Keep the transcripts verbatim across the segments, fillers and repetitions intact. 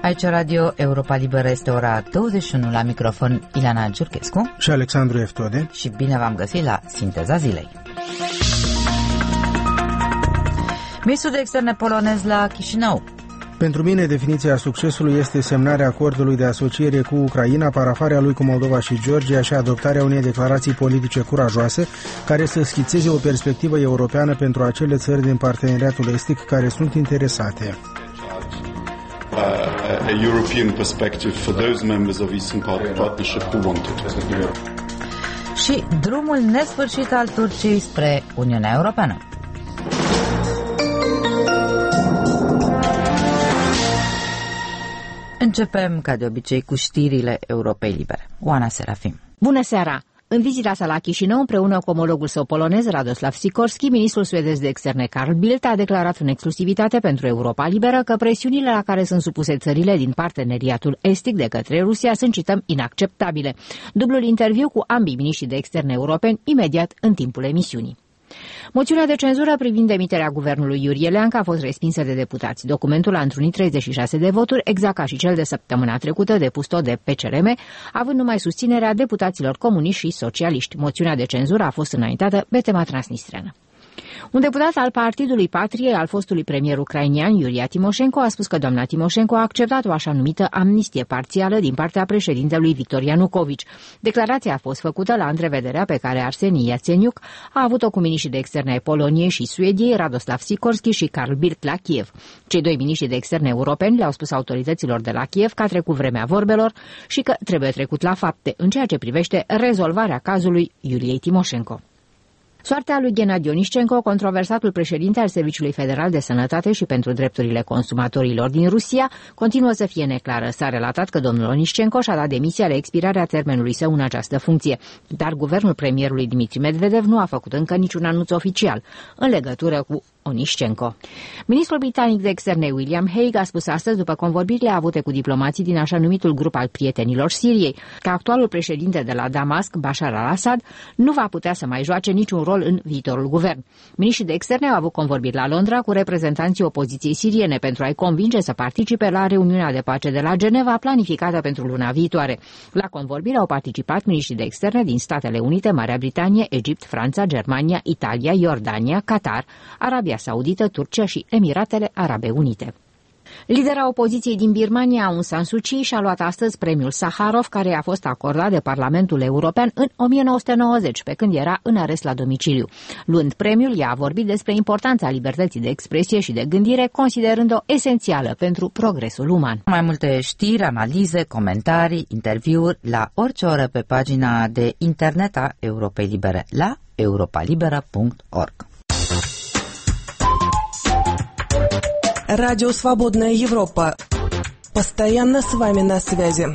Aici Radio Europa Liberă, este ora douăzeci și unu, la microfon Ileana Giurchescu și Alexandru Eftode. Și bine v-am găsit la Sinteza Zilei. Ministrul de Externe polonez la Chișinău. Pentru mine, definiția succesului este semnarea acordului de asociere cu Ucraina, parafarea lui cu Moldova și Georgia și adoptarea unei declarații politice curajoase care să schițeze o perspectivă europeană pentru acele țări din parteneriatul estic care sunt interesate. Uh, a, a European perspective for those members of Eastern Partnership who want it. Și drumul nesfârșit al Turciei spre Uniunea Europeană. Începem, ca de obicei, cu știrile Europei Libere. Oana Serafim. Bună seara! În vizita sa la Chișinău, împreună cu omologul său polonez, Radoslav Sikorski, ministrul suedez de externe Carl Bildt a declarat în exclusivitate pentru Europa Liberă că presiunile la care sunt supuse țările din parteneriatul estic de către Rusia sunt, cităm, inacceptabile. Dublul interviu cu ambii miniștri de externe europeni imediat în timpul emisiunii. Moțiunea de cenzură privind demiterea guvernului Iurie Leancă a fost respinsă de deputați. Documentul a întrunit treizeci și șase de voturi, exact ca și cel de săptămâna trecută depus tot de P C R M, având numai susținerea deputaților comuniști și socialiști. Moțiunea de cenzură a fost înaintată pe tema transnistreană. Un deputat al Partidului Patriei al fostului premier ucrainian, Iulia Timoșenko, a spus că doamna Timoșenko a acceptat o așa numită amnistie parțială din partea președintelui Victor Ianucovici. Declarația a fost făcută la întrevederea pe care Arseni Iațeniuc a avut-o cu miniștrii de externe ai Poloniei și Suediei, Radoslav Sikorski și Carl Bildt, la Kiev. Cei doi miniștri de externe europeni le-au spus autorităților de la Kiev că a trecut vremea vorbelor și că trebuie trecut la fapte în ceea ce privește rezolvarea cazului Iuliei Timoșenko. Soarta lui Ghenadi Onișcenko, controversatul președinte al Serviciului Federal de Sănătate și pentru drepturile consumatorilor din Rusia, continuă să fie neclară. S-a relatat că domnul Onișcenko și-a dat demisia la expirarea termenului său în această funcție, dar guvernul premierului Dmitri Medvedev nu a făcut încă niciun anunț oficial în legătură cu Onișcenko. Ministrul britanic de externe William Hague a spus astăzi, după convorbirile avute cu diplomații din așa numitul grup al prietenilor Siriei, că actualul președinte de la Damasc, Bashar al-Assad, nu va putea să mai joace niciun rol în viitorul guvern. Ministrii de externe au avut convorbiri la Londra cu reprezentanții opoziției siriene pentru a-i convinge să participe la reuniunea de pace de la Geneva, planificată pentru luna viitoare. La convorbiri au participat ministrii de externe din Statele Unite, Marea Britanie, Egipt, Franța, Germania, Italia, Iordania, Qatar, Arabia Saudită, Turcia și Emiratele Arabe Unite. Lidera opoziției din Birmania, Aung San Suu Kyi, și-a luat astăzi premiul Saharov, care a fost acordat de Parlamentul European în o mie nouă sute nouăzeci, pe când era în arest la domiciliu. Luând premiul, ea a vorbit despre importanța libertății de expresie și de gândire, considerând-o esențială pentru progresul uman. Mai multe știri, analize, comentarii, interviuri la orice oră pe pagina de internet a Europei Libere, la europa libera punct org. Радио «Свободная Европа». Постоянно с вами на связи.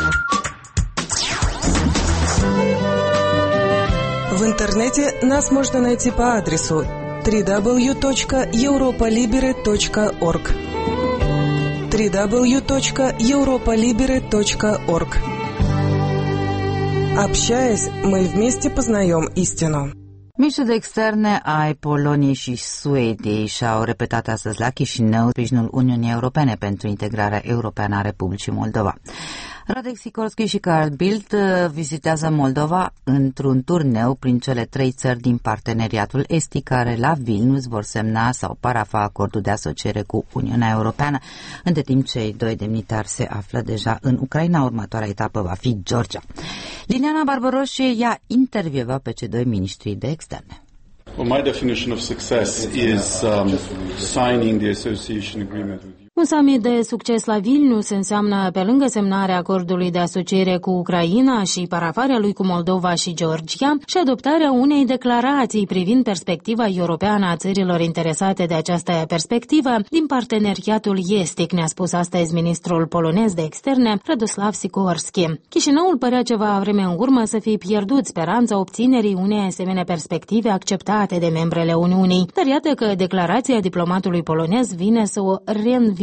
В интернете нас можно найти по адресу дабл ю дабл ю дабл ю точка европа либере точка орг дабл ю дабл ю дабл ю точка европа либере точка орг. Общаясь, мы вместе познаем истину. Ministrul de externe ai Poloniei și Suediei și-au repetat astăzi la Chișinău sprijinul Uniunii Europene pentru integrarea europeană a Republicii Moldova. Radek Sikorski și Carl Bildt vizitează Moldova într-un turneu prin cele trei țări din parteneriatul estic, care la Vilnius vor semna sau parafa acordul de asociere cu Uniunea Europeană, între timp cei doi demnitari se află deja în Ucraina. Următoarea etapă va fi Georgia. Liliana Barbaroșie i-a intervievat pe cei doi miniștri de externe. Well, my definition of success is um, signing the association agreement with you. Un summit de succes la Vilnius înseamnă, pe lângă semnarea acordului de asociere cu Ucraina și parafarea lui cu Moldova și Georgia, și adoptarea unei declarații privind perspectiva europeană a țărilor interesate de această perspectivă din parteneriatul estic, ne-a spus astăzi ministrul polonez de externe, Radoslav Sikorski. Chișinăul părea ceva vreme în urmă să fie pierdut speranța obținerii unei asemenea perspective acceptate de membrele Uniunii, dar iată că declarația diplomatului polonez vine să o reînvie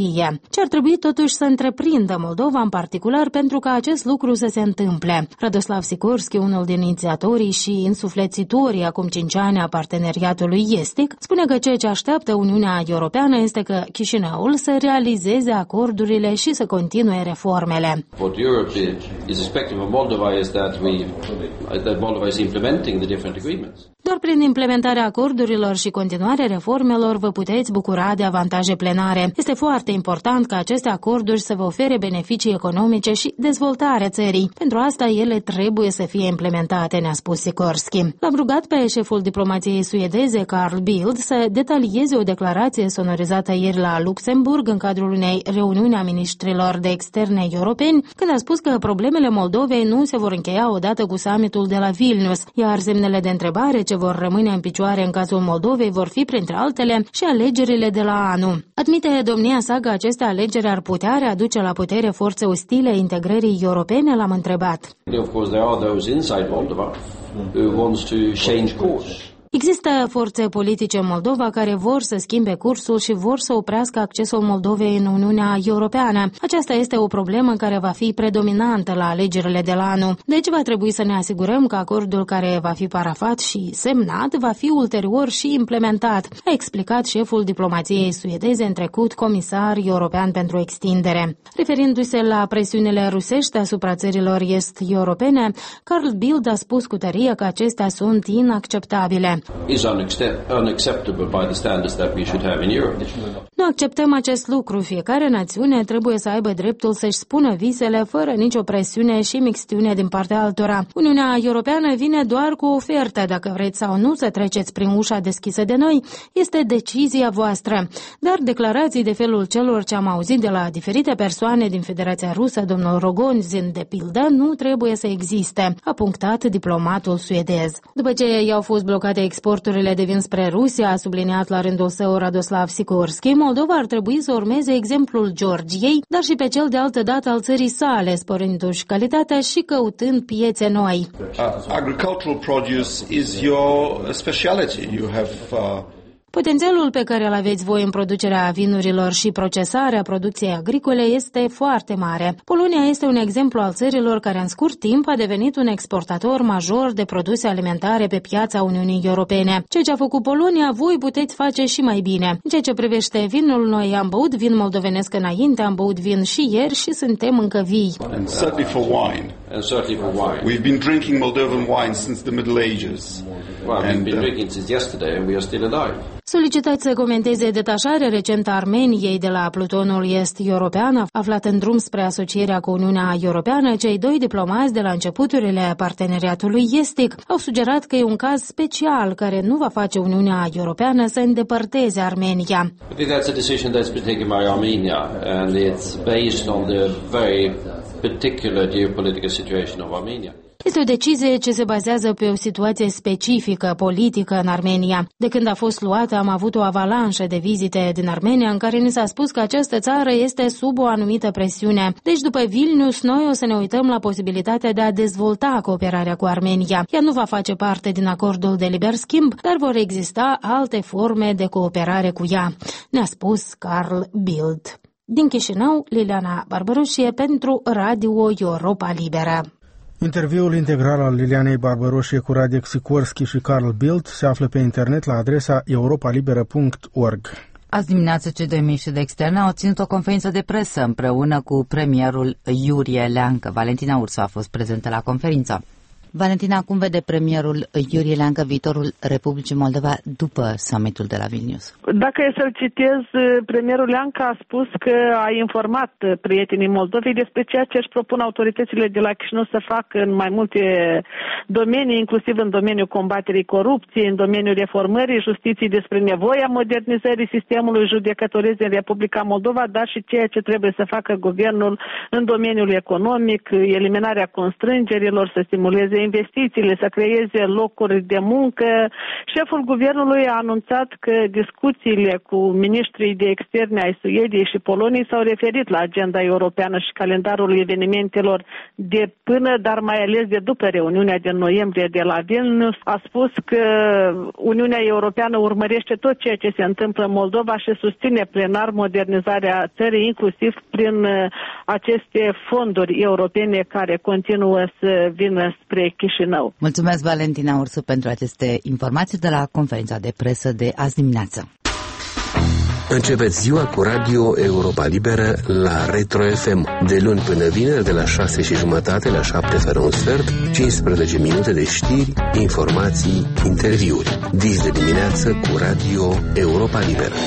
știe. Ce ar trebui totuși să întreprindă Moldova în particular pentru ca acest lucru să se întâmple? Radoslav Sikorski, unul din inițiatorii și însuflețitorii acum cinci ani a parteneriatului estic, spune că ceea ce așteaptă Uniunea Europeană este că Chișinăul să realizeze acordurile și să continue reformele. What Europe is expecting from Moldova is that we that Moldova is implementing the different agreements. Doar prin implementarea acordurilor și continuarea reformelor vă puteți bucura de avantaje plenare. Este foarte important ca aceste acorduri să vă ofere beneficii economice și dezvoltare țării. Pentru asta ele trebuie să fie implementate, ne-a spus Sikorski. L-am rugat pe șeful diplomației suedeze, Carl Bildt, să detalieze o declarație sonorizată ieri la Luxemburg în cadrul unei reuniuni a ministrilor de externe europeni, când a spus că problemele Moldovei nu se vor încheia odată cu summitul de la Vilnius, iar semnele de întrebare ce vor rămâne în picioare în cazul Moldovei vor fi, printre altele, și alegerile de la anul. Admite domnia sa că aceste alegeri ar putea readuce la putere forțe ostile integrării europene, l-am întrebat. Of course, there are those inside Moldova who wants to change course. Există forțe politice în Moldova care vor să schimbe cursul și vor să oprească accesul Moldovei în Uniunea Europeană. Aceasta este o problemă care va fi predominantă la alegerile de la anul. Deci va trebui să ne asigurăm că acordul care va fi parafat și semnat va fi ulterior și implementat, a explicat șeful diplomației suedeze, în trecut comisar european pentru extindere. Referindu-se la presiunile rusești asupra țărilor est-europene, Carl Bildt a spus cu tărie că acestea sunt inacceptabile. Is unacceptable by the standards that we should have in Europe. Nu acceptăm acest lucru. Fiecare națiune trebuie să aibă dreptul să-și spună visele fără nicio presiune și mixtiune din partea altora. Uniunea Europeană vine doar cu o ofertă. Dacă vreți sau nu să treceți prin ușa deschisă de noi, este decizia voastră. Dar declarații de felul celor ce am auzit de la diferite persoane din Federația Rusă, domnul Rogozin de pildă, nu trebuie să existe, a punctat diplomatul suedez. După ce i-au fost blocate exporturile de vin spre Rusia, a subliniat la rândul său Radoslav Sikorski, Moldova ar trebui să urmeze exemplul Georgiei, dar și pe cel de altă dată al țării sale, sporindu-și calitatea și căutând piețe noi. Uh, agricultural produce is your speciality. You have uh... Potențialul pe care îl aveți voi în producerea vinurilor și procesarea producției agricole este foarte mare. Polonia este un exemplu al țărilor care în scurt timp a devenit un exportator major de produse alimentare pe piața Uniunii Europene. Ceea ce a făcut Polonia, voi puteți face și mai bine. În ceea ce privește vinul, noi am băut vin moldovenesc înainte, am băut vin și ieri și suntem încă vii. And certainly for wine. And certainly for wine. We've been drinking Moldovan wine since the Middle Ages. Well, we've been drinking since yesterday and we are still alive. Solicitați să comenteze detașarea recentă a Armeniei de la plutonul est-european aflat în drum spre asocierea cu Uniunea Europeană, cei doi diplomați de la începuturile parteneriatului estic au sugerat că e un caz special care nu va face Uniunea Europeană să îndepărteze Armenia. I think that's a decision that's been taken by Armenia and it's based on the very particular geopolitical situation of Armenia. Este o decizie ce se bazează pe o situație specifică politică în Armenia. De când a fost luată, am avut o avalanșă de vizite din Armenia în care ni s-a spus că această țară este sub o anumită presiune. Deci, după Vilnius, noi o să ne uităm la posibilitatea de a dezvolta cooperarea cu Armenia. Ea nu va face parte din acordul de liber schimb, dar vor exista alte forme de cooperare cu ea, ne-a spus Carl Bildt. Din Chișinău, Liliana Barbaroșie pentru Radio Europa Liberă. Interviul integral al Lilianei Barbaroșie cu Radek Sikorski și Carl Bildt se află pe internet la adresa europa liberă punct org. Azi dimineață, cei doi miniștri de externe au ținut o conferință de presă împreună cu premierul Iurie Leancă. Valentina Ursu a fost prezentă la conferință. Valentina, cum vede premierul Iurie Leancă viitorul Republicii Moldova după summitul de la Vilnius? Dacă e să-l citez, premierul Leancă a spus că a informat prietenii Moldovei despre ceea ce își propun autoritățile de la Chișinău să facă în mai multe domenii, inclusiv în domeniul combaterii corupției, în domeniul reformării justiției, despre nevoia modernizării sistemului judecătoresc din Republica Moldova, dar și ceea ce trebuie să facă guvernul în domeniul economic, eliminarea constrângerilor, să stimuleze stimuleze investițiile, să creeze locuri de muncă. Șeful guvernului a anunțat că discuțiile cu ministrii de externe ai Suediei și Poloniei s-au referit la agenda europeană și calendarul evenimentelor de până, dar mai ales de după reuniunea din noiembrie de la Vilnius. A spus că Uniunea Europeană urmărește tot ceea ce se întâmplă în Moldova și susține plenar modernizarea țării, inclusiv prin aceste fonduri europene care continuă să vină spre Chișinău. Mulțumesc, Valentina Ursu, pentru aceste informații de la conferința de presă de azi dimineață. Începeți ziua cu Radio Europa Liberă la Retro F M, de luni până vineri, de la șase și jumătate la șapte fără un sfert, cincisprezece minute de știri, informații, interviuri. Dis de dimineață cu Radio Europa Liberă.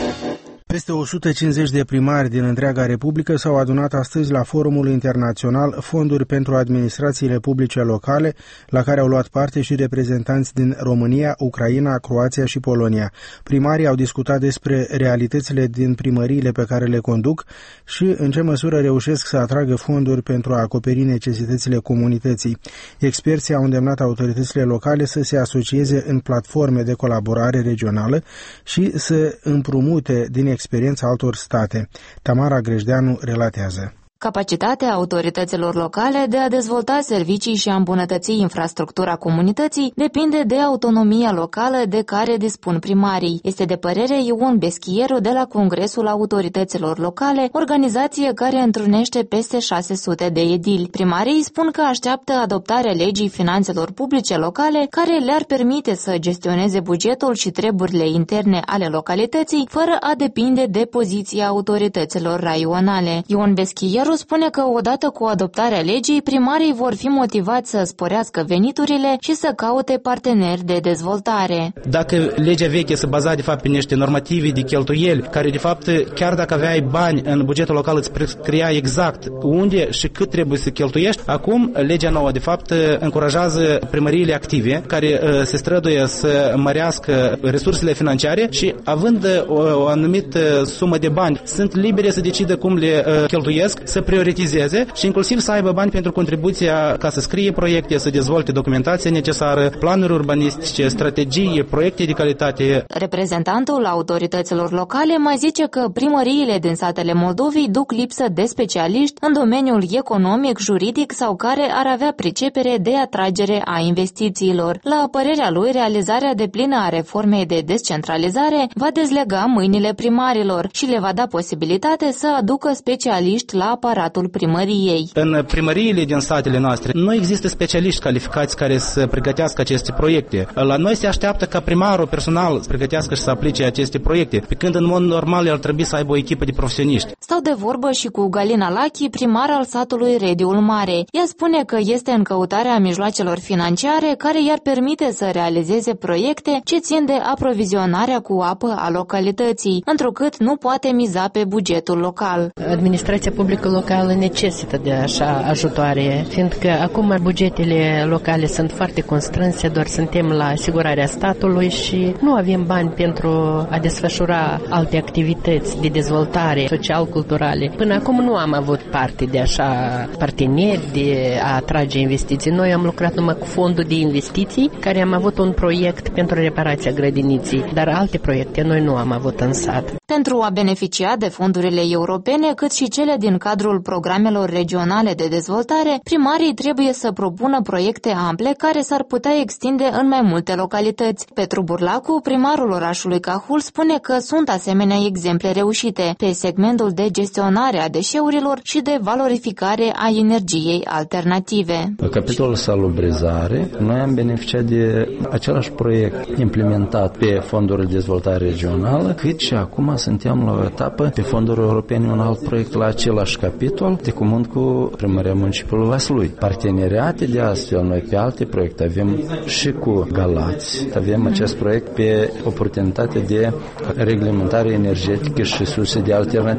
Peste o sută cincizeci de primari din întreaga Republică s-au adunat astăzi la Forumul Internațional Fonduri pentru Administrațiile Publice Locale, la care au luat parte și reprezentanți din România, Ucraina, Croația și Polonia. Primarii au discutat despre realitățile din primăriile pe care le conduc și în ce măsură reușesc să atragă fonduri pentru a acoperi necesitățile comunității. Experții au îndemnat autoritățile locale să se asocieze în platforme de colaborare regională și să împrumute din experiența altor state. Tamara Grejdeanu relatează. Capacitatea autorităților locale de a dezvolta servicii și a îmbunătăți infrastructura comunității depinde de autonomia locală de care dispun primarii. Este de părere Ion Beschieru de la Congresul Autorităților Locale, organizație care întrunește peste șase sute de edili. Primarii spun că așteaptă adoptarea legii finanțelor publice locale, care le-ar permite să gestioneze bugetul și treburile interne ale localității, fără a depinde de poziția autorităților raionale. Ion Beschieru spune că odată cu adoptarea legii, primarii vor fi motivați să sporească veniturile și să caute parteneri de dezvoltare. Dacă legea veche se baza de fapt pe niște normative de cheltuieli, care de fapt chiar dacă aveai bani în bugetul local îți prescria exact unde și cât trebuie să cheltuiești, acum legea nouă de fapt încurajează primăriile active care se străduie să mărească resursele financiare și având o, o anumită sumă de bani sunt libere să decidă cum le cheltuiesc, să prioritizeze și inclusiv să aibă bani pentru contribuția ca să scrie proiecte, să dezvolte documentația necesară, planuri urbanistice, strategii, proiecte de calitate. Reprezentantul autorităților locale mai zice că primăriile din satele Moldovei duc lipsă de specialiști în domeniul economic, juridic sau care ar avea pricepere de atragere a investițiilor. La părerea lui, realizarea deplină a reformei de descentralizare va dezlega mâinile primarilor și le va da posibilitate să aducă specialiști la aparatul primăriei. În primăriile din satele noastre nu există specialiști calificați care să pregătească aceste proiecte. La noi se așteaptă ca primarul personal să pregătească și să aplice aceste proiecte, pe când în mod normal ar trebui să aibă o echipă de profesioniști. Stau de vorbă și cu Galina Lachi, primar al satului Rediul Mare. Ea spune că este în căutarea mijloacelor financiare care i-ar permite să realizeze proiecte ce țin de aprovizionarea cu apă a localității, întrucât nu poate miza pe bugetul local. Administrația publică locală necesită de așa ajutoare, fiindcă acum bugetele locale sunt foarte constrânse, doar suntem la asigurarea statului și nu avem bani pentru a desfășura alte activități de dezvoltare social-culturale. Până acum nu am avut parte de așa parteneri de a atrage investiții. Noi am lucrat numai cu fondul de investiții, care am avut un proiect pentru reparația grădiniții, dar alte proiecte noi nu am avut în sat. Pentru a beneficia de fondurile europene, cât și cele din cadrul programelor regionale de dezvoltare, primarii trebuie să propună proiecte ample care s-ar putea extinde în mai multe localități. Petru Burlacu, primarul orașului Cahul, spune că sunt asemenea exemple reușite pe segmentul de gestionare a deșeurilor și de valorificare a energiei alternative. La capitolul salubrizare, noi am beneficiat de același proiect implementat pe fonduri de dezvoltare regională, cât și acum suntem la o etapă pe fonduri europene un alt proiect la același capitol de comun cu primăria municipiului Vaslui. Parteneriate de astfel noi pe alte proiecte avem și cu Galați. Avem acest proiect pe oportunitate de reglementare energetică și surse de alternativă.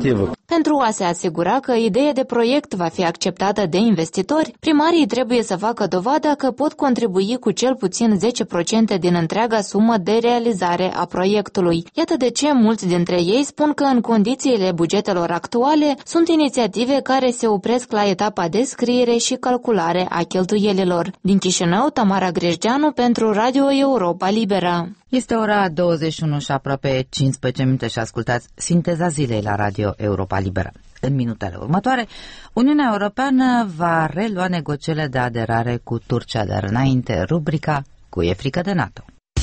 Pentru a se asigura că ideea de proiect va fi acceptată de investitori, primarii trebuie să facă dovada că pot contribui cu cel puțin zece la sută din întreaga sumă de realizare a proiectului. Iată de ce mulți dintre ei spun că în condițiile bugetelor actuale sunt inițiative care se opresc la etapa de scriere și calculare a cheltuielilor. Din Chișinău, Tamara Grejdeanu pentru Radio Europa Liberă. Este ora douăzeci și unu și aproape cincisprezece minute și ascultați Sinteza zilei la Radio Europa Liberă. În minutele următoare, Uniunea Europeană va relua negocierile de aderare cu Turcia, dar înainte rubrica Cu e frică de NATO.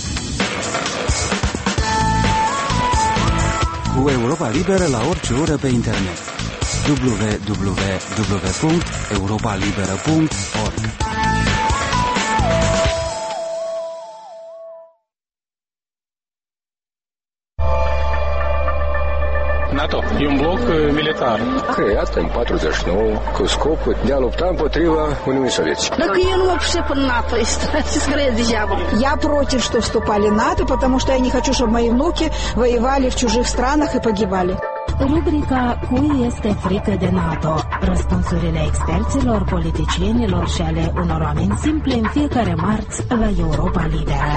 Cu Europa Liberă la orice oră pe internet. w w w punct europa liberă punct org. NATO e un bloc militar creat în patruzeci și nouă cu scopul de a lupta împotriva Uniunii Советской. Так я ну вообще по НАТО, скорее дьявол. Я против, что вступали в НАТО, потому что я не хочу, чтобы мои внуки воевали в чужих странах и погибали. Rubrica Cui este frică de NATO? Răspunsurile experților, politicienilor și ale unor oameni simpli în fiecare marți la Europa Liberă.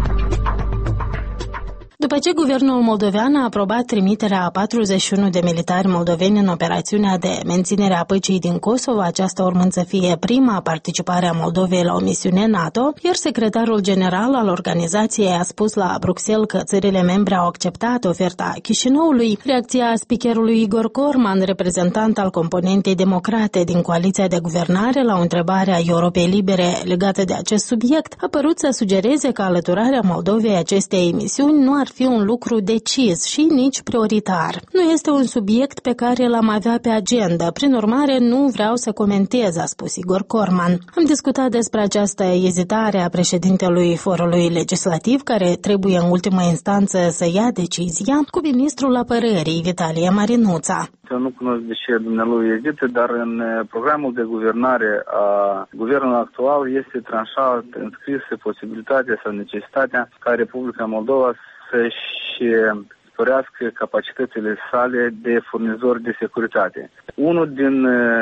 După ce guvernul moldovean a aprobat trimiterea a patruzeci și unu de militari moldoveni în operațiunea de menținere a păcii din Kosovo, aceasta urmând să fie prima participare a Moldovei la o misiune NATO, iar secretarul general al organizației a spus la Bruxelles că țările membre au acceptat oferta Chișinăului. Reacția speakerului Igor Corman, reprezentant al componentei democrate din coaliția de guvernare, la o întrebare a Europei Libere legată de acest subiect, a părut să sugereze că alăturarea Moldovei acestei misiuni nu ar fi un lucru decis și nici prioritar. Nu este un subiect pe care l-am avea pe agenda, prin urmare nu vreau să comentez, a spus Igor Corman. Am discutat despre această ezitare a președintelui Forului Legislativ, care trebuie în ultimă instanță să ia decizia, cu ministrul apărării Vitalie Marinuța. Eu nu cunosc de ce dumnealui ezită, dar în programul de guvernare a guvernului actual este tranșat, înscrisă posibilitatea sau necesitatea ca Republica Moldova să-și sporească capacitățile sale de furnizor de securitate. Unul din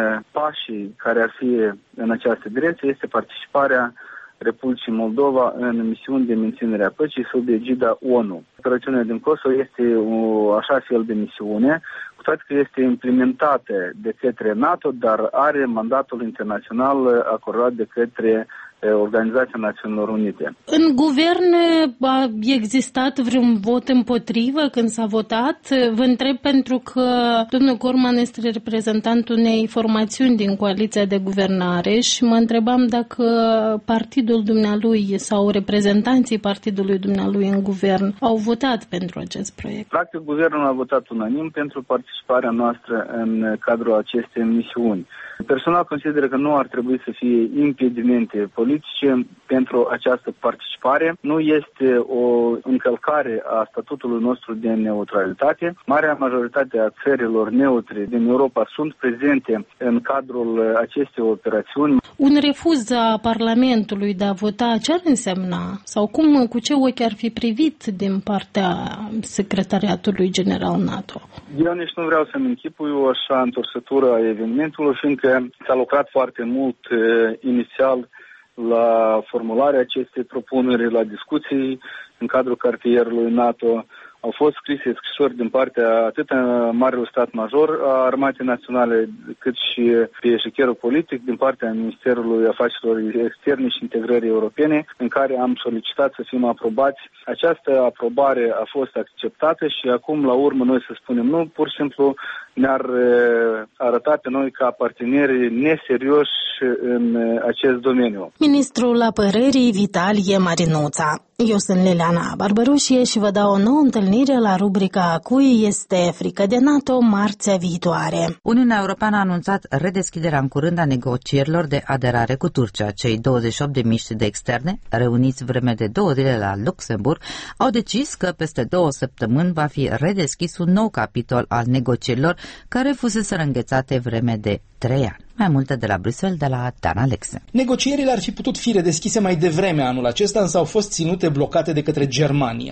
pașii care ar fi în această direcție este participarea Republicii Moldova în misiuni de menținere a păcii sub egida O N U. Operațiunea din Kosovo este o așa fel de misiune, cu toate că este implementată de către NATO, dar are mandatul internațional acordat de către Organizația Națiunilor Unite. În guvern a existat vreun vot împotrivă când s-a votat? Vă întreb pentru că domnul Corman este reprezentantul unei formațiuni din coaliția de guvernare și mă întrebam dacă partidul dumnealui sau reprezentanții partidului dumnealui în guvern au votat pentru acest proiect. Practic, guvernul a votat unanim pentru participarea noastră în cadrul acestei misiuni. Personal consider că nu ar trebui să fie impedimente politice pentru această participare. Nu este o încălcare a statutului nostru de neutralitate. Marea majoritate a țărilor neutre din Europa sunt prezente în cadrul acestei operațiuni. Un refuz a Parlamentului de a vota, ce ar însemna? Sau cum, cu ce ochi ar fi privit din partea Secretariatului General NATO? Eu nici nu vreau să-mi închipui o așa întorsătură a evenimentului, fiindcă s-a lucrat foarte mult eh, inițial la formularea acestei propuneri, la discuții în cadrul cartierului NATO. Au fost scrise scrisori din partea atât a Marelui Stat Major a Armatei Naționale, cât și pe eșichierul politic din partea Ministerului Afacerilor Externe și Integrării Europene, în care am solicitat să fim aprobați. Această aprobare a fost acceptată și acum, la urmă, noi să spunem nu, pur și simplu ne-ar arăta pe noi ca parteneri neserioși în acest domeniu. Ministrul Apărării Vitalie Marinuța. Eu sunt Liliana Barbarușie și vă dau o nouă întâlnire la rubrica Cui este frică de NATO marțea viitoare. Uniunea Europeană a anunțat redeschiderea în curând a negocierilor de aderare cu Turcia. Cei douăzeci și opt de miniștri de externe, reuniți vreme de două zile la Luxemburg, au decis că peste două săptămâni va fi redeschis un nou capitol al negocierilor care fusese înghețate vreme de trei ani. Mai multe de la Bruxelles, de la Dan Alexe. Negocierile ar fi putut fi redeschise mai devreme anul acesta, însă au fost ținute blocate de către Germania.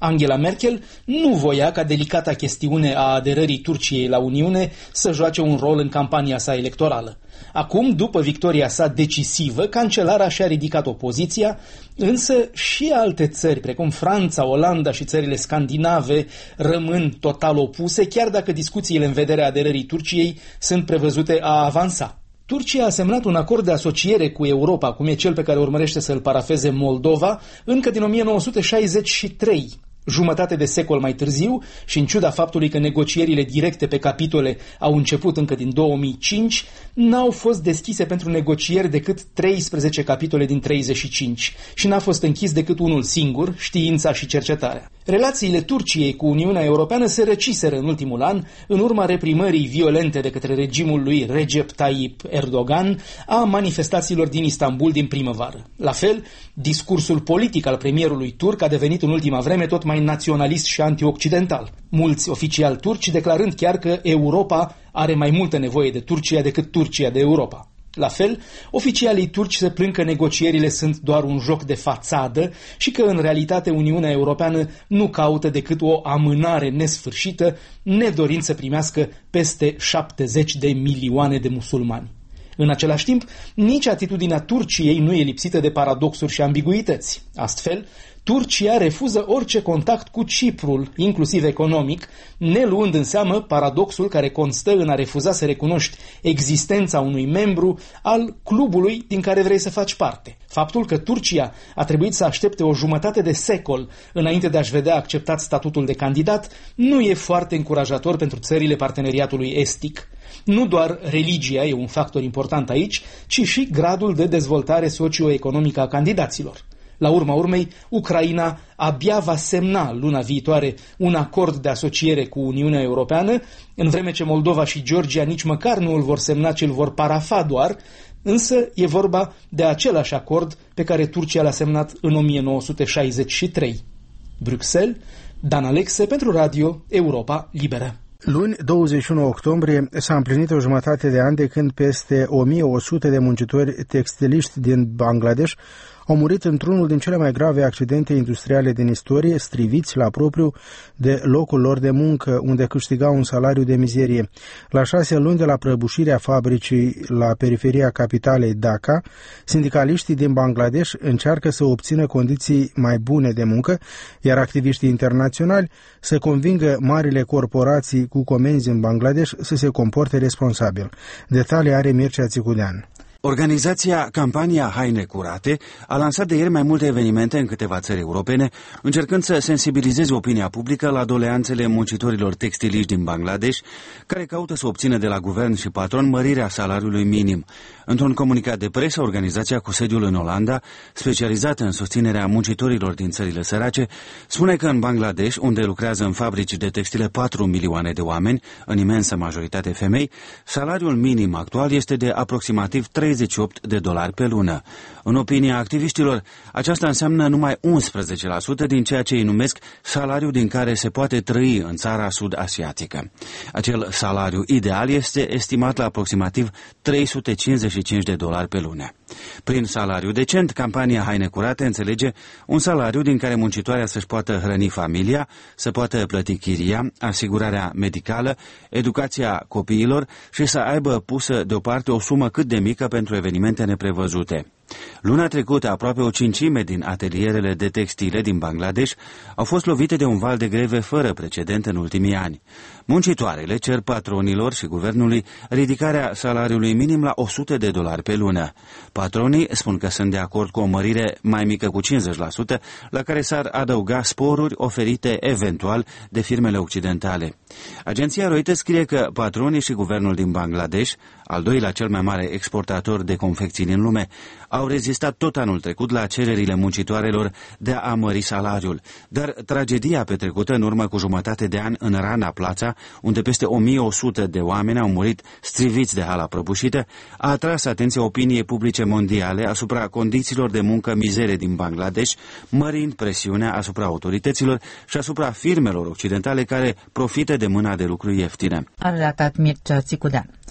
Angela Merkel nu voia ca delicata chestiune a aderării Turciei la Uniune să joace un rol în campania sa electorală. Acum, după victoria sa decisivă, cancelara și-a ridicat opoziția, însă și alte țări, precum Franța, Olanda și țările scandinave, rămân total opuse, chiar dacă discuțiile în vederea aderării Turciei sunt prevăzute a avansa. Turcia a semnat un acord de asociere cu Europa, cum e cel pe care urmărește să-l parafeze Moldova, încă din o mie nouă sute șaizeci și trei. Jumătate de secol mai târziu, și în ciuda faptului că negocierile directe pe capitole au început încă din două mii cinci, n-au fost deschise pentru negocieri decât treisprezece capitole din treizeci și cinci și n-a fost închis decât unul singur, știința și cercetarea. Relațiile Turciei cu Uniunea Europeană se răciseră în ultimul an în urma reprimării violente de către regimul lui Recep Tayyip Erdogan a manifestațiilor din Istanbul din primăvară. La fel, discursul politic al premierului turc a devenit în ultima vreme tot mai naționalist și antioccidental. Mulți oficiali turci declarând chiar că Europa are mai multă nevoie de Turcia decât Turcia de Europa. La fel, oficialii turci se plâng că negocierile sunt doar un joc de fațadă și că în realitate Uniunea Europeană nu caută decât o amânare nesfârșită, nedorind să primească peste șaptezeci de milioane de musulmani. În același timp, nici atitudinea Turciei nu e lipsită de paradoxuri și ambiguități. Astfel, Turcia refuză orice contact cu Ciprul, inclusiv economic, neluând în seamă paradoxul care constă în a refuza să recunoști existența unui membru al clubului din care vrei să faci parte. Faptul că Turcia a trebuit să aștepte o jumătate de secol înainte de a-și vedea acceptat statutul de candidat nu e foarte încurajator pentru țările parteneriatului estic. Nu doar religia e un factor important aici, ci și gradul de dezvoltare socio-economică a candidaților. La urma urmei, Ucraina abia va semna luna viitoare un acord de asociere cu Uniunea Europeană, în vreme ce Moldova și Georgia nici măcar nu îl vor semna, ci îl vor parafa doar, însă e vorba de același acord pe care Turcia l-a semnat în o mie nouă sute șaizeci și trei. Bruxelles, Dan Alexe pentru Radio Europa Liberă. Luni, douăzeci și unu octombrie, s-a împlinit o jumătate de an de când peste o mie o sută de muncitori textiliști din Bangladesh au murit într-unul din cele mai grave accidente industriale din istorie, striviți la propriu de locul lor de muncă, unde câștigau un salariu de mizerie. La șase luni de la prăbușirea fabricii la periferia capitalei Dhaka, sindicaliștii din Bangladesh încearcă să obțină condiții mai bune de muncă, iar activiștii internaționali să convingă marile corporații cu comenzi în Bangladesh să se comporte responsabil. Detalii are Mircea Țicudean. Organizația Campania Haine Curate a lansat de ieri mai multe evenimente în câteva țări europene, încercând să sensibilizeze opinia publică la doleanțele muncitorilor textiliști din Bangladesh, care caută să obțină de la guvern și patron mărirea salariului minim. Într-un comunicat de presă, organizația cu sediul în Olanda, specializată în susținerea muncitorilor din țările sărace, spune că în Bangladesh, unde lucrează în fabrici de textile patru milioane de oameni, în imensă majoritate femei, salariul minim actual este de aproximativ treizeci și opt de dolari pe lună. În opinia activiștilor, aceasta înseamnă numai unsprezece la sută din ceea ce îi numesc salariul din care se poate trăi în țara sud-asiatică. Acel salariu ideal este estimat la aproximativ trei sute cincizeci și cinci de dolari pe lună. Prin salariu decent, Campania Haine Curate înțelege un salariu din care muncitoarea să-și poată hrăni familia, să poată plăti chiria, asigurarea medicală, educația copiilor și să aibă pusă deoparte o sumă cât de mică pentru evenimente neprevăzute. Luna trecută, aproape o cincime din atelierele de textile din Bangladesh au fost lovite de un val de greve fără precedent în ultimii ani. Muncitoarele cer patronilor și guvernului ridicarea salariului minim la o sută de dolari pe lună. Patronii spun că sunt de acord cu o mărire mai mică cu cincizeci la sută, la care s-ar adăuga sporuri oferite eventual de firmele occidentale. Agenția Reuters scrie că patronii și guvernul din Bangladesh, al doilea cel mai mare exportator de confecții din lume, au rezistat tot anul trecut la cererile muncitoarelor de a mări salariul. Dar tragedia petrecută în urmă cu jumătate de an în Rana Plaza, unde peste o mie o sută de oameni au murit striviți de hala prăbușită, a atras atenția opiniei publice mondiale asupra condițiilor de muncă mizere din Bangladesh, mărind presiunea asupra autorităților și asupra firmelor occidentale care profită de mâna de lucru ieftină. A relatat Mircea Țicudean.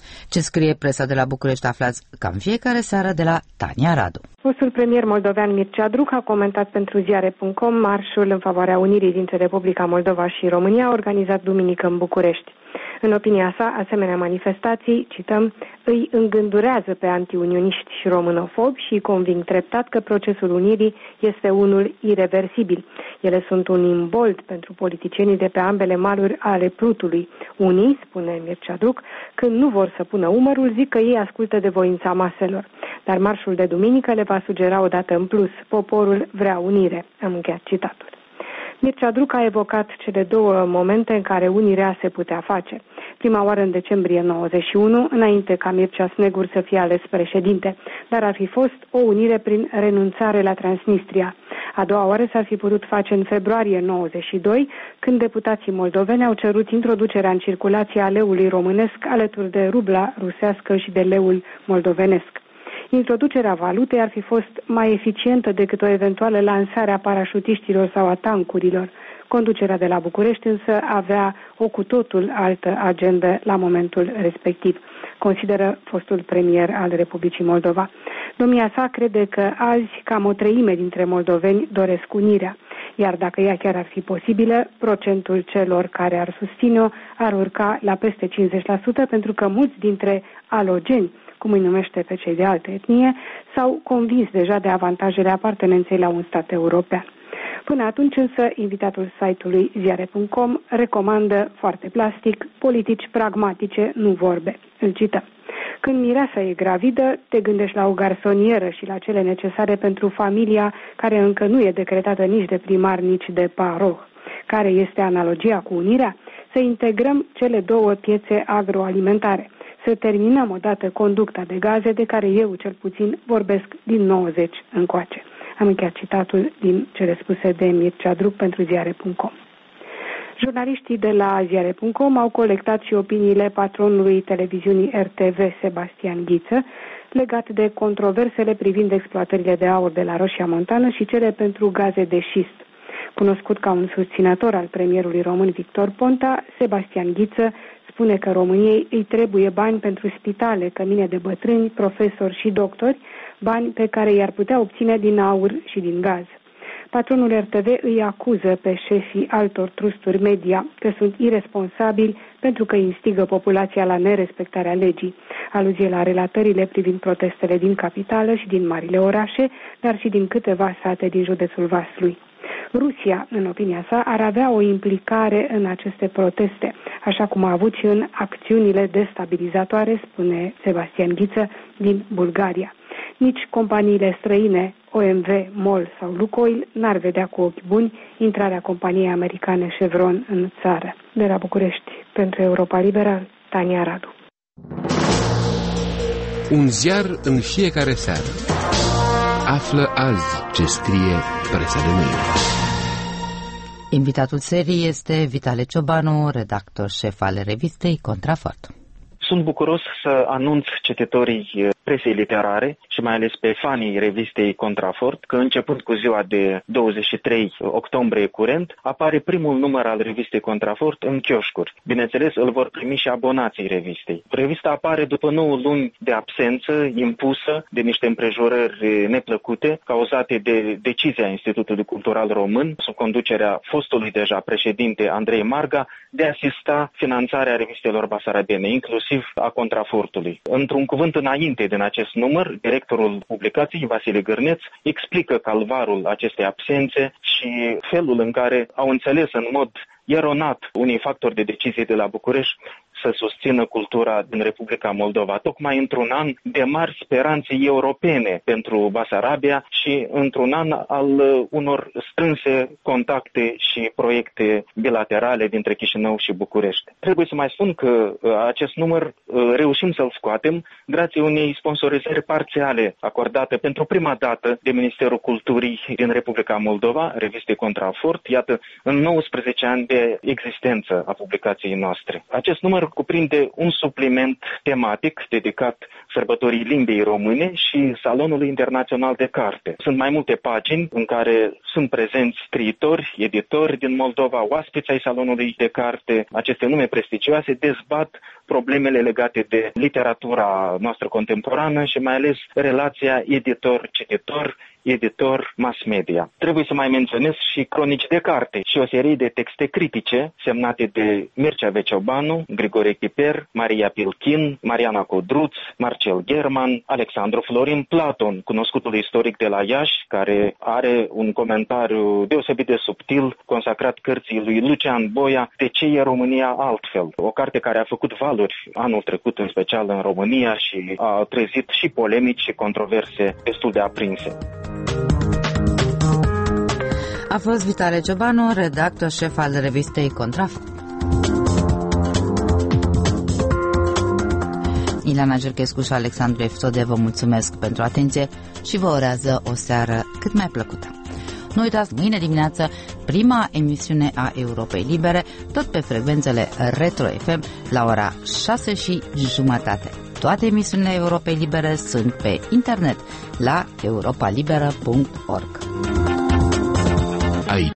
Ce scrie presa de la București aflați ca în fiecare seară de la Tania Radu. Fostul premier moldovean Mircea Druc a comentat pentru ziare punct com marșul în favoarea unirii dintre Republica Moldova și România, organizat duminică în București. În opinia sa, asemenea manifestații, cităm, îi îngândurează pe antiunioniști și românofobi și îi conving treptat că procesul unirii este unul ireversibil. Ele sunt un imbold pentru politicienii de pe ambele maluri ale Prutului. Unii, spune Mircea Druc, când nu vor să pună umărul, zic că ei ascultă de voința maselor. Dar marșul de duminică le va sugera o dată în plus. Poporul vrea unire. Am încheiat citatul. Mircea Druc a evocat cele două momente în care unirea se putea face. Prima oară în decembrie nouăzeci și unu, înainte ca Mircea Snegur să fie ales președinte, dar ar fi fost o unire prin renunțare la Transnistria. A doua oară s-ar fi putut face în februarie nouăzeci și doi, când deputații moldoveni au cerut introducerea în circulație a leului românesc alături de rubla rusească și de leul moldovenesc. Introducerea valutei ar fi fost mai eficientă decât o eventuală lansare a parașutiștilor sau a tancurilor. Conducerea de la București însă avea o cu totul altă agendă la momentul respectiv, consideră fostul premier al Republicii Moldova. Domnia sa crede că azi cam o treime dintre moldoveni doresc unirea, iar dacă ea chiar ar fi posibilă, procentul celor care ar susține-o ar urca la peste cincizeci la sută, pentru că mulți dintre alogeni, cum îi numește pe cei de altă etnie, s-au convins deja de avantajele apartenenței la un stat european. Până atunci însă, invitatul site-ului ziare punct com recomandă foarte plastic politici pragmatice, nu vorbe. Îl cităm. Când mireasa e gravidă, te gândești la o garsonieră și la cele necesare pentru familia care încă nu e decretată nici de primar, nici de paroh. Care este analogia cu unirea? Să integrăm cele două piețe agroalimentare. Să terminăm odată conducta de gaze de care eu, cel puțin, vorbesc din nouăzeci încoace. Am încheiat citatul din cele spuse de Mircea Druc pentru ziare punct com. Jurnaliștii de la ziare punct com au colectat și opiniile patronului televiziunii R T V, Sebastian Ghiță, legat de controversele privind exploatările de aur de la Roșia Montană și cele pentru gaze de șist. Cunoscut ca un susținător al premierului român Victor Ponta, Sebastian Ghiță spune că României îi trebuie bani pentru spitale, cămine de bătrâni, profesori și doctori, bani pe care i-ar putea obține din aur și din gaz. Patronul R T V îi acuză pe șefii altor trusturi media că sunt irresponsabili pentru că instigă populația la nerespectarea legii. Aluzie la relatările privind protestele din capitală și din marile orașe, dar și din câteva sate din județul Vaslui. Rusia, în opinia sa, ar avea o implicare în aceste proteste, așa cum a avut și în acțiunile destabilizatoare, spune Sebastian Ghiță, din Bulgaria. Nici companiile străine, O M V, MOL sau Lukoil, n-ar vedea cu ochi buni intrarea companiei americane Chevron în țară. De la București, pentru Europa Liberă, Tania Radu. Un ziar în fiecare seară. Află azi ce scrie presa de mâine. Invitatul serii este Vitale Ciobanu, redactor șef al revistei Contrafort. Sunt bucuros să anunț cititorii presei literare și mai ales pe fanii revistei Contrafort că începând cu ziua de douăzeci și trei octombrie curent apare primul număr al revistei Contrafort în chioșcuri. Bineînțeles, îl vor primi și abonații revistei. Revista apare după nouă luni de absență impusă de niște împrejurări neplăcute cauzate de decizia Institutului Cultural Român sub conducerea fostului deja președinte Andrei Marga de a asista finanțarea revistelor basarabiene, inclusiv a Contrafortului. Într-un cuvânt înainte din acest număr, directorul publicației, Vasile Gârneț, explică calvarul acestei absențe și felul în care au înțeles în mod eronat unii factori de decizie de la București să susțină cultura din Republica Moldova, tocmai într-un an de mari speranțe europene pentru Basarabia și într-un an al unor strânse contacte și proiecte bilaterale dintre Chișinău și București. Trebuie să mai spun că acest număr reușim să-l scoatem grație unei sponsorizări parțiale acordate pentru prima dată de Ministerul Culturii din Republica Moldova, revistei Contrafort, iată, în nouăsprezece ani de existență a publicației noastre. Acest număr cuprinde un supliment tematic dedicat sărbătorii limbii române și Salonului Internațional de Carte. Sunt mai multe pagini în care sunt prezenți scriitori, editori din Moldova, oaspeți ai Salonului de Carte. Aceste nume prestigioase dezbat problemele legate de literatura noastră contemporană și mai ales relația editor-cititor, editor mass media. Trebuie să mai menționez și cronici de carte și o serie de texte critice semnate de Mircea Veciobanu, Grigore Chiper, Maria Pilchin, Mariana Codruț, Marcel German, Alexandru Florin Platon, cunoscutul istoric de la Iași, care are un comentariu deosebit de subtil consacrat cărții lui Lucian Boia, De ce e România altfel? O carte care a făcut valuri anul trecut, în special în România, și a trezit și polemici și controverse destul de aprinse. A fost Vitale Ciobanu, redactor șef al revistei Contrafact. Ileana Gerchescu și Alexandru Eftode vă mulțumesc pentru atenție și vă urează o seară cât mai plăcută. Nu uitați, mâine dimineață, prima emisiune a Europei Libere, tot pe frecvențele Retro F M, la ora șase și jumătate. Toate emisiunile Europei Libere sunt pe internet la europa liberă punct org.